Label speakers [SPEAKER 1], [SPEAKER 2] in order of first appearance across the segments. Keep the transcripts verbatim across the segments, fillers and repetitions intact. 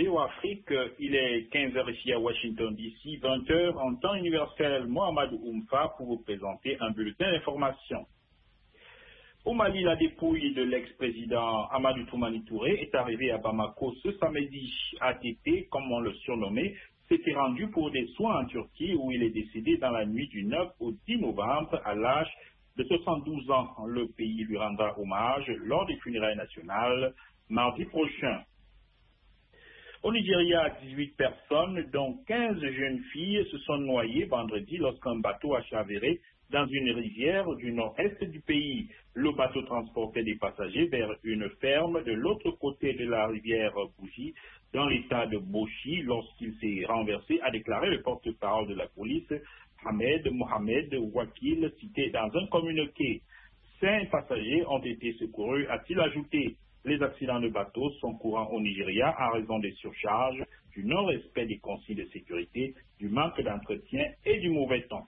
[SPEAKER 1] Météo Afrique, il est quinze heures ici à Washington D C, vingt heures en temps universel. Mohamed Oumfa pour vous présenter un bulletin d'information. Au Mali, la dépouille de l'ex-président Amadou Toumani Touré est arrivée à Bamako ce samedi. A T T, comme on le surnommait, s'était rendu pour des soins en Turquie où il est décédé dans la nuit du neuf au dix novembre à l'âge de soixante-douze ans. Le pays lui rendra hommage lors des funérailles nationales mardi prochain. Au Nigeria, dix-huit personnes, dont quinze jeunes filles, se sont noyées vendredi lorsqu'un bateau a chaviré dans une rivière du nord-est du pays. Le bateau transportait des passagers vers une ferme de l'autre côté de la rivière Bougie, dans l'état de Bochi, lorsqu'il s'est renversé, a déclaré le porte-parole de la police, Ahmed Mohamed Wakil, cité dans un communiqué. Cinq passagers ont été secourus, a-t-il ajouté. Les accidents de bateaux sont courants au Nigeria en raison des surcharges, du non-respect des consignes de sécurité, du manque d'entretien et du mauvais temps.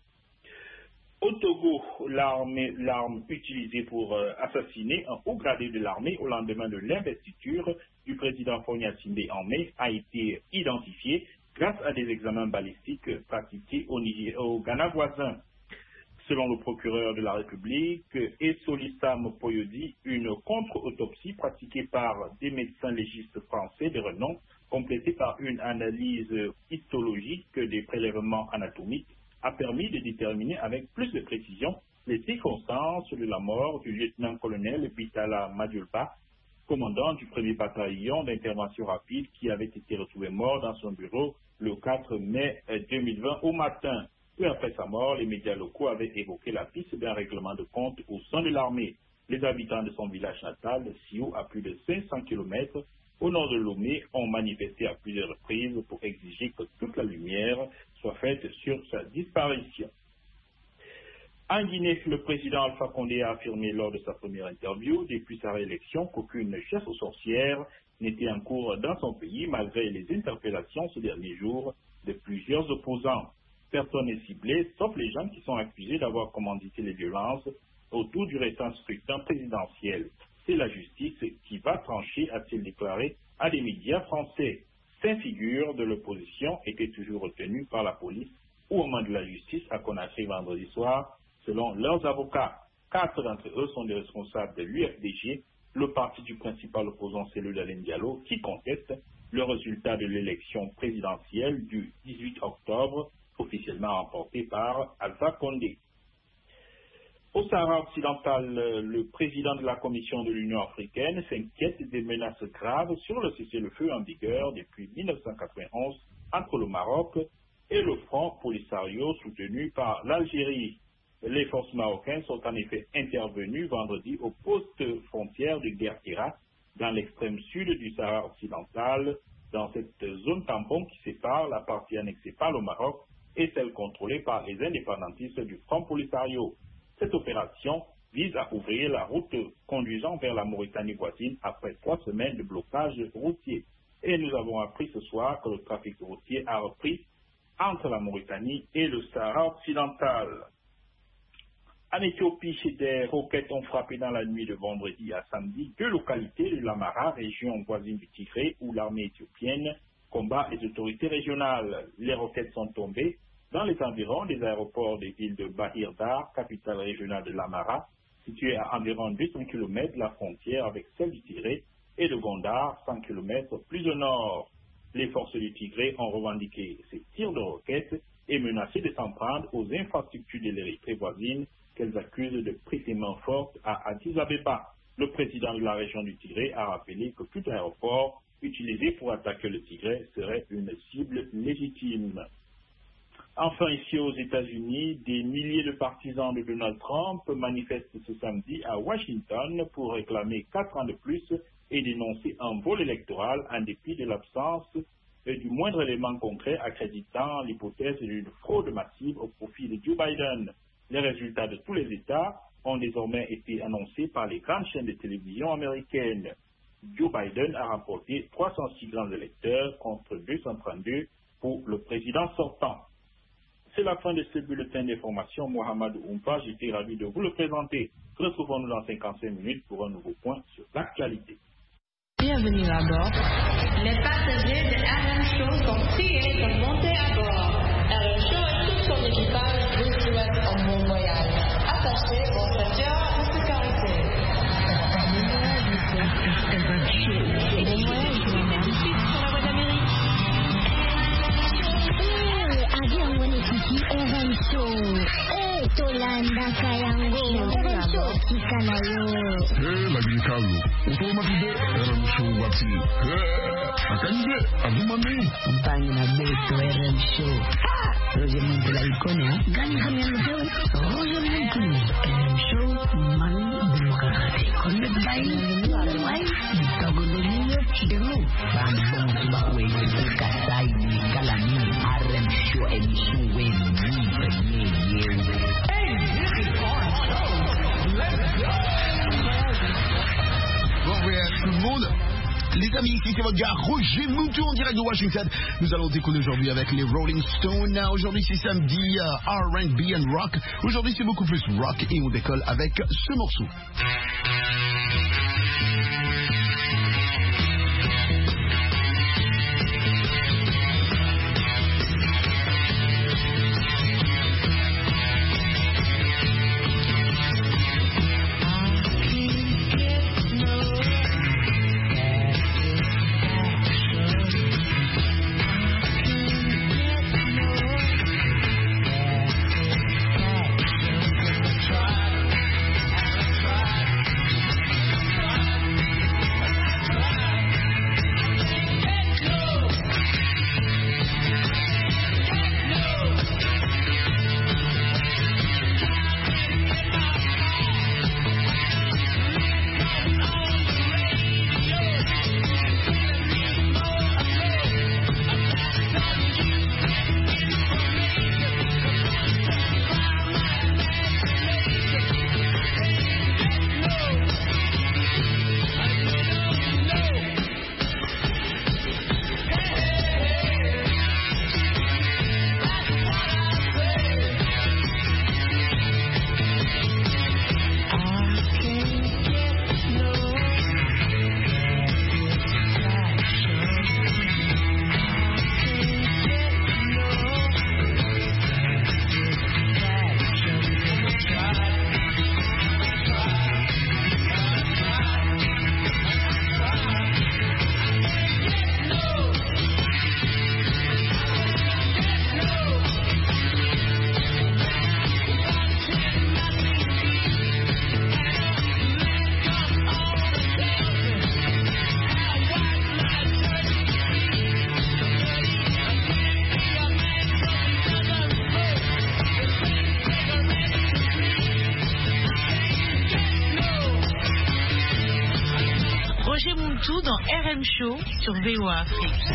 [SPEAKER 1] Au Togo, l'arme utilisée pour euh, assassiner un haut gradé de l'armée au lendemain de l'investiture du président Fonia Sindé en mai a été identifiée grâce à des examens balistiques pratiqués au, Niger, au Ghana voisin. Selon le procureur de la République, Essolissa Mopoyodi, une contre-autopsie pratiquée par des médecins légistes français de renom, complétée par une analyse histologique des prélèvements anatomiques, a permis de déterminer avec plus de précision les circonstances de la mort du lieutenant-colonel Bitala Madjulba, commandant du premier bataillon d'intervention rapide qui avait été retrouvé mort dans son bureau le quatre mai deux mille vingt au matin. Peu après sa mort, les médias locaux avaient évoqué la piste d'un règlement de compte au sein de l'armée. Les habitants de son village natal, Sio, à plus de cinq cents kilomètres au nord de Lomé, ont manifesté à plusieurs reprises pour exiger que toute la lumière soit faite sur sa disparition. En Guinée, le président Alpha Condé a affirmé lors de sa première interview depuis sa réélection qu'aucune chasse aux sorcières n'était en cours dans son pays malgré les interpellations ces derniers jours de plusieurs opposants. Personne n'est ciblé, sauf les gens qui sont accusés d'avoir commandité les violences autour du récent scrutin présidentiel. C'est la justice qui va trancher, a-t-il déclaré à des médias français. Cinq figures de l'opposition étaient toujours retenues par la police ou aux mains de la justice à Conakry vendredi soir, selon leurs avocats. Quatre d'entre eux sont des responsables de l'U F D G, le parti du principal opposant Cellou Dalein Diallo, qui conteste le résultat de l'élection présidentielle du dix-huit octobre, officiellement remporté par Alpha Condé. Au Sahara occidental, le président de la Commission de l'Union africaine s'inquiète des menaces graves sur le cessez-le-feu en vigueur depuis mille neuf cent quatre-vingt-onze entre le Maroc et le Front Polisario soutenu par l'Algérie. Les forces marocaines sont en effet intervenues vendredi au poste frontière de Guerquera, dans l'extrême sud du Sahara occidental, dans cette zone tampon qui sépare la partie annexée par le Maroc et celle contrôlée par les indépendantistes du Front Polisario. Cette opération vise à ouvrir la route conduisant vers la Mauritanie voisine après trois semaines de blocage routier. Et nous avons appris ce soir que le trafic routier a repris entre la Mauritanie et le Sahara occidental. En Éthiopie, des roquettes ont frappé dans la nuit de vendredi à samedi deux localités de l'Amara, région voisine du Tigré, où l'armée éthiopienne combat les autorités régionales. Les roquettes sont tombées dans les environs des aéroports des villes de Bahir Dar, capitale régionale de l'Amara, située à environ deux cents kilomètres de la frontière avec celle du Tigré, et de Gondar, cent kilomètres plus au nord. Les forces du Tigré ont revendiqué ces tirs de roquettes et menacé de s'en prendre aux infrastructures de l'Érythrée voisine qu'elles accusent de prêter main forte à Addis Abeba. Le président de la région du Tigré a rappelé que tout aéroport utilisé pour attaquer le Tigré serait une cible légitime. Enfin, ici aux États-Unis, des milliers de partisans de Donald Trump manifestent ce samedi à Washington pour réclamer quatre ans de plus et dénoncer un vol électoral en dépit de l'absence du moindre élément concret accréditant l'hypothèse d'une fraude massive au profit de Joe Biden. Les résultats de tous les États ont désormais été annoncés par les grandes chaînes de télévision américaines. Joe Biden a remporté trois cent six grands électeurs contre deux cent trente-deux pour le président sortant. C'est la fin de ce bulletin d'information. Mohamed Oumfa, j'étais ravi de vous le présenter. Retrouvons-nous dans cinquante-cinq minutes pour un nouveau point sur l'actualité.
[SPEAKER 2] Bienvenue à bord.
[SPEAKER 3] Les passagers de R M Show sont priés de monter à bord. R M Show et tout son équipage vous souhaitent un bon voyage. Attachez vos ceintures de sécurité.
[SPEAKER 2] R M Show. Bon voyage, madame. Tout de suite sur la voie d'Amérique.
[SPEAKER 4] Eh, avion wanekiki R M Show. Eh, tolanda kayango. R M Show kikana yo.
[SPEAKER 5] Eh, lagi kalu. Untuk mati R M Show wati. Eh, akan be abumami.
[SPEAKER 6] Mpani na beto R M Show. Roger Muntu la ikone ha.
[SPEAKER 4] Gani kami R M Show?
[SPEAKER 6] Roger Muntu. R M Show man demokrasi. Konde bayi. Wai. Tagoloniyo chidemu. Bambong subakwe. Kasai ni kalami. R M Show emission wen. Ni penye yew. Hey, this is R M Show. Let's go.
[SPEAKER 5] Bon voyage tout le monde. Les amis, ici c'est votre gars Roger Moutou en direct de Washington. Nous allons décoller aujourd'hui avec les Rolling Stones. Aujourd'hui c'est samedi uh, R and B and rock. Aujourd'hui c'est beaucoup plus rock et on décolle avec ce morceau.
[SPEAKER 2] Roger Moutou dans R M Show sur V O A Afrique.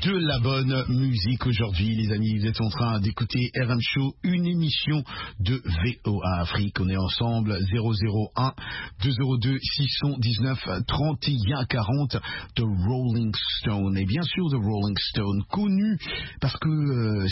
[SPEAKER 5] de la bonne musique aujourd'hui, les amis. Vous êtes en train d'écouter R M Show, une émission de V O A Afrique. On est ensemble, zéro zéro un deux zéro deux six un neuf trente et un quarante de Rolling Stone. Et bien sûr, de Rolling Stone, connu parce que euh,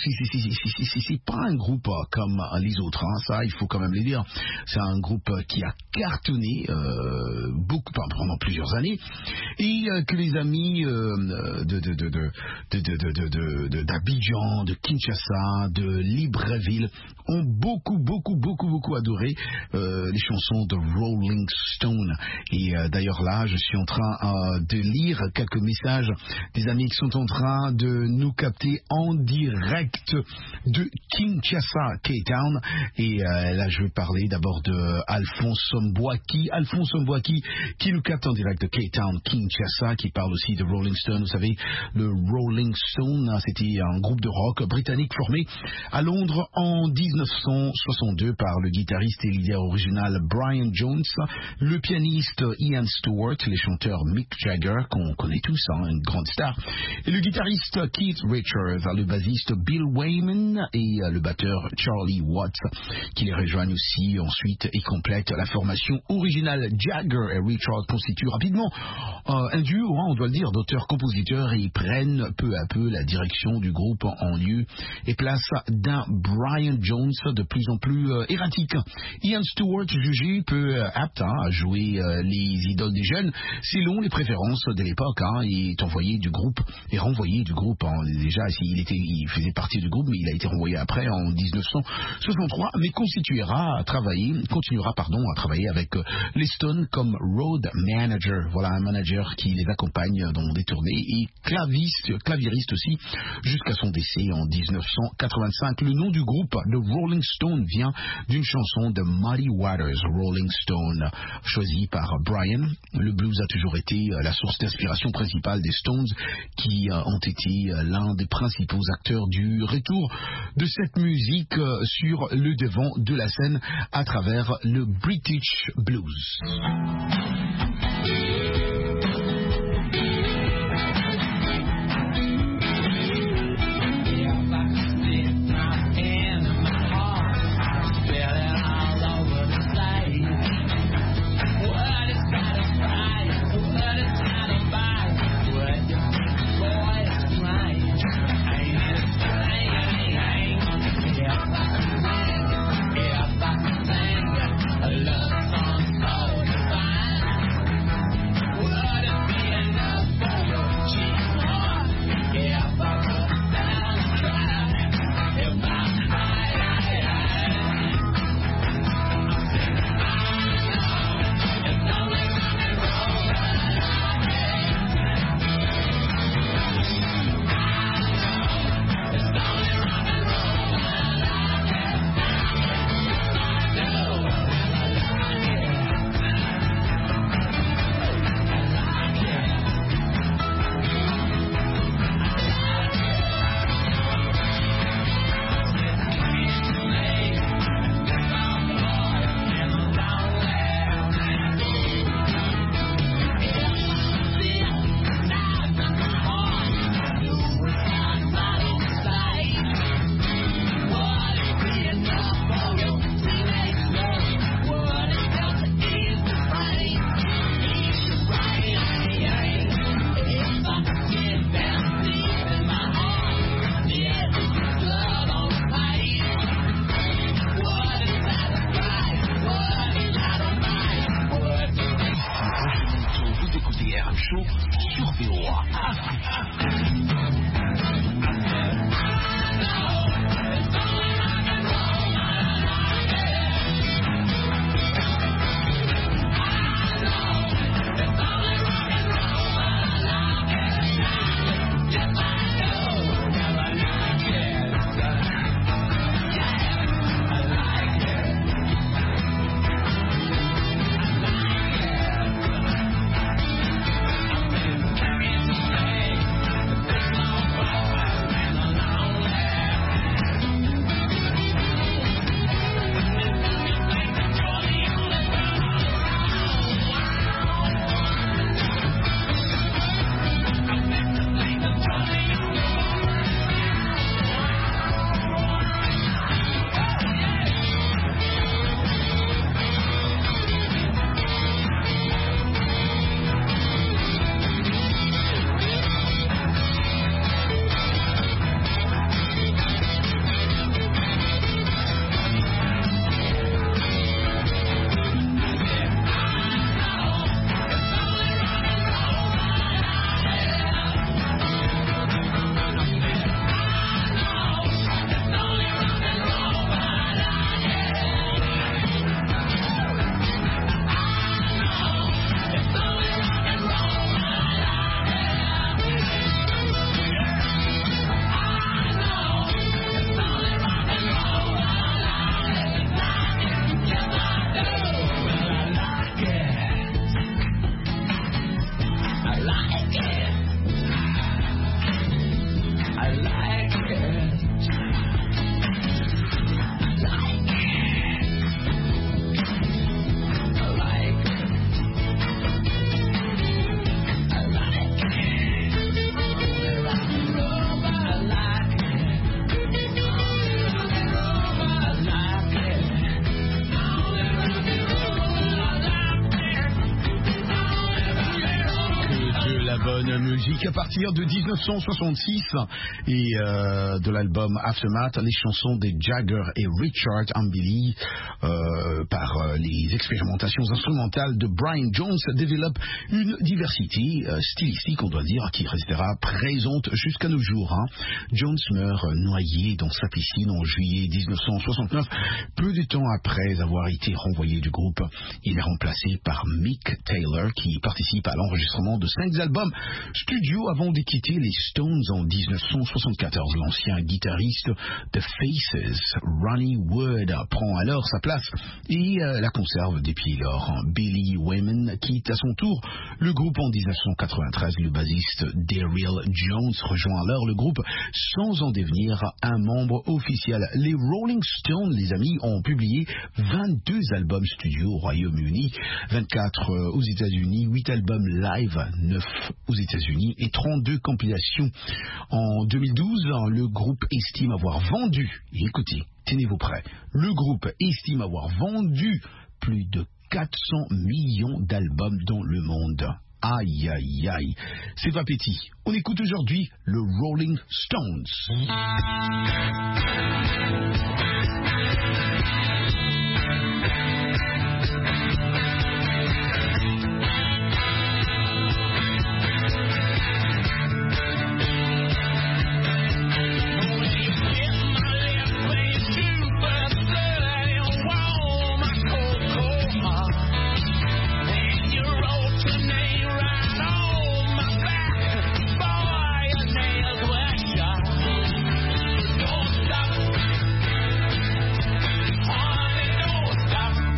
[SPEAKER 5] c'est pas un groupe comme les autres, hein, ça il faut quand même le dire. C'est un groupe qui a cartonné euh, beaucoup pendant plusieurs années et euh, que les amis euh, de, de, de, de, de, de, de, de, de, d'Abidjan, de Kinshasa, de Libreville ont beaucoup, beaucoup, beaucoup, beaucoup adoré euh, les chansons de Rolling Stone. Et euh, d'ailleurs là, je suis en train euh, de lire quelques messages des amis qui sont en train de nous capter en direct de Kinshasa, Cape Town. Et euh, là, je vais parler d'abord de Alphonse Mbouaki. Alphonse Mbouaki qui nous capte en direct de Cape Town, Kinshasa, qui parle aussi de Rolling Stone. Vous savez, le Rolling Stone, c'était un groupe de rock britannique formé à Londres en dix-neuf cent soixante-deux par le guitariste et leader original Brian Jones, le pianiste Ian Stewart, les chanteurs Mick Jagger, qu'on connaît tous, hein, une grande star, et le guitariste Keith Richards, le bassiste Bill Wyman et le batteur Charlie Watts, qui les rejoignent aussi ensuite et complètent la formation originale. Jagger et Richards constituent rapidement euh, un duo, hein, on doit le dire, d'auteurs-compositeurs, et ils prennent peu à peu la direction du groupe en lieu et place d'un Brian Jones de plus en plus euh, erratique. Ian Stewart, jugé peu euh, apte hein, à jouer euh, les idoles des jeunes, selon les préférences de l'époque, hein, il est envoyé du groupe et renvoyé du groupe. Hein. Déjà, il, était, il faisait partie du groupe, mais il a été renvoyé après en dix-neuf cent soixante-trois, mais constituera à travailler, continuera pardon, à travailler avec euh, les Stones comme road manager. Voilà, un manager qui les accompagne dans des tournées et claviste, clavieriste aussi, jusqu'à son décès en dix-neuf cent quatre-vingt-cinq. Le nom du groupe, de Rolling Stone, vient d'une chanson de Muddy Waters, Rolling Stone, choisie par Brian. Le blues a toujours été la source d'inspiration principale des Stones, qui ont été l'un des principaux acteurs du retour de cette musique sur le devant de la scène à travers le British Blues. la bonne musique à partir de dix-neuf cent soixante-six et euh, de l'album Aftermath, les chansons des Jagger et Richard Ambili euh, par euh, les expérimentations instrumentales de Brian Jones développent une diversité euh, stylistique, on doit dire, qui restera présente jusqu'à nos jours. Hein. Jones meurt noyé dans sa piscine en juillet dix-neuf cent soixante-neuf, peu de temps après avoir été renvoyé du groupe. Il est remplacé par Mick Taylor qui participe à l'enregistrement de cinq albums studio avant de quitter les Stones en dix-neuf cent soixante-quatorze. L'ancien guitariste de Faces, Ronnie Wood, prend alors sa place et euh, la conserve depuis lors. Billy Wayman quitte à son tour le groupe en dix-neuf cent quatre-vingt-treize. Le bassiste Daryl Jones rejoint alors le groupe sans en devenir un membre officiel. Les Rolling Stones, les amis, ont publié vingt-deux albums studio au Royaume-Uni, vingt-quatre aux États-Unis, huit albums live, neuf aux États-Unis et trente-deux compilations. En deux mille douze, le groupe estime avoir vendu, et écoutez, tenez-vous prêts, le groupe estime avoir vendu plus de quatre cents millions d'albums dans le monde. Aïe, aïe, aïe. C'est pas petit. On écoute aujourd'hui le Rolling Stones.
[SPEAKER 7] Stop.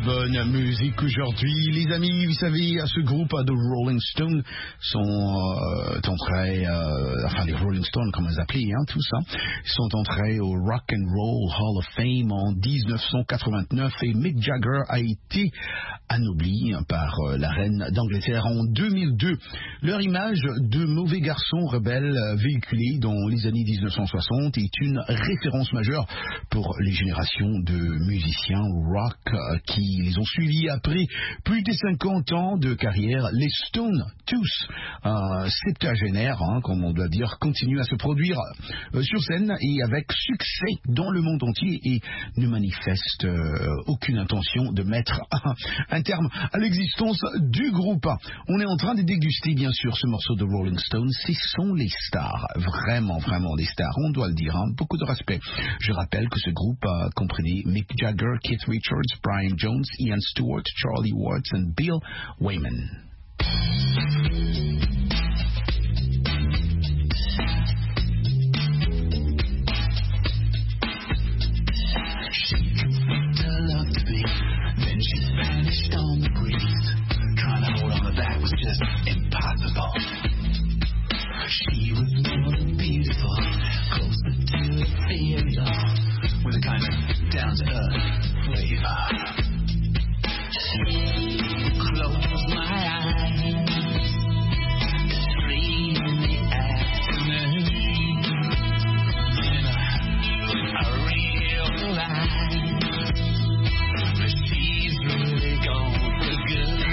[SPEAKER 5] bonne musique aujourd'hui. Les amis, vous savez, ce groupe de Rolling Stones sont euh, entrés, euh, enfin les Rolling Stones, comme on les appelait, hein, tout ça, sont entrés au Rock and Roll Hall of Fame en dix-neuf cent quatre-vingt-neuf et Mick Jagger a été anobli par euh, la reine d'Angleterre en deux mille deux. Leur image de mauvais garçon rebelle véhiculée dans les années dix-neuf cent soixante est une référence majeure pour les générations de musiciens rock euh, qui les ont suivis après plus de cinquante ans de carrière. Les Stones, tous euh, septuagénaires, hein, comme on doit dire, continuent à se produire euh, sur scène et avec succès dans le monde entier et ne manifestent euh, aucune intention de mettre un, un terme à l'existence du groupe. On est en train de déguster bien sûr ce morceau de Rolling Stones. Ce sont les stars, vraiment vraiment des stars, on doit le dire, hein, beaucoup de respect. Je rappelle que ce groupe euh, comprenait Mick Jagger, Keith Richards, Brian Jones, Ian Stewart, Charlie Watts and Bill Wyman.
[SPEAKER 7] She was more than beautiful, closer to ethereal, with a kind of down-to-earth flavor. Close my eyes, it's three in the afternoon, and I, I realize that she's really gone for good.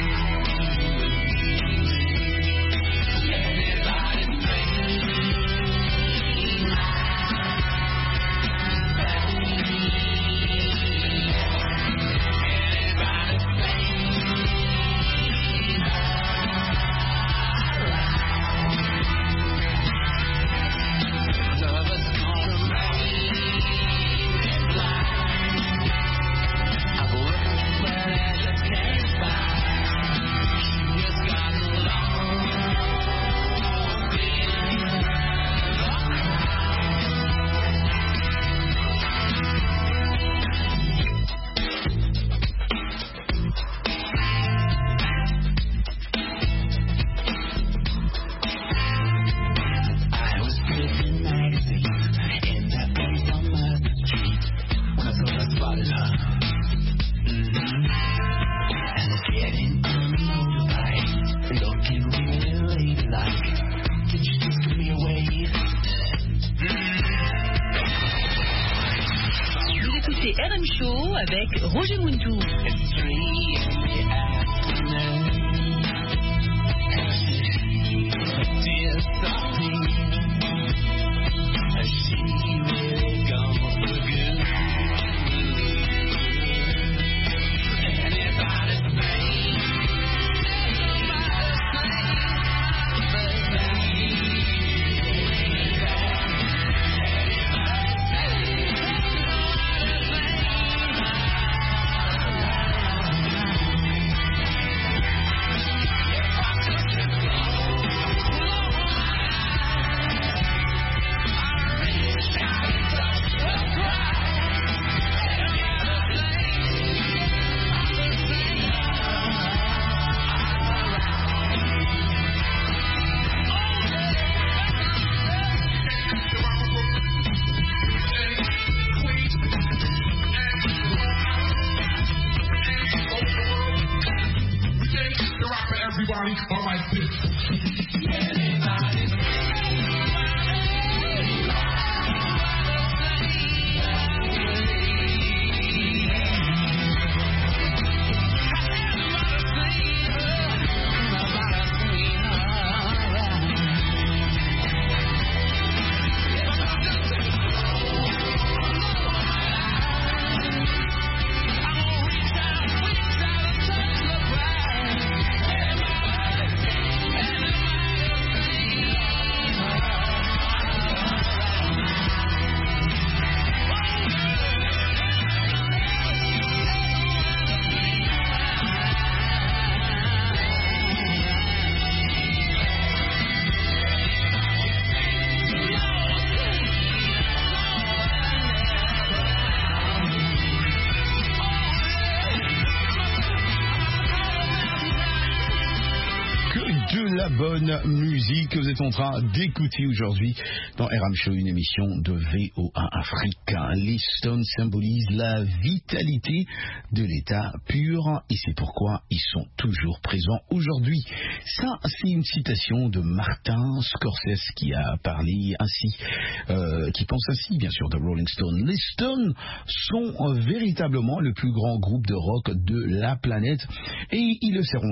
[SPEAKER 2] Avec Roger Muntou.
[SPEAKER 5] de la bonne musique que vous êtes en train d'écouter aujourd'hui dans R M Show, une émission de V O A Afrique. Les Stones symbolisent la vitalité de l'état pur et c'est pourquoi ils sont toujours présents aujourd'hui. Ça, c'est une citation de Martin Scorsese qui a parlé ainsi, euh, qui pense ainsi, bien sûr, de Rolling Stone. Les Stones sont euh, véritablement le plus grand groupe de rock de la planète et ils le seront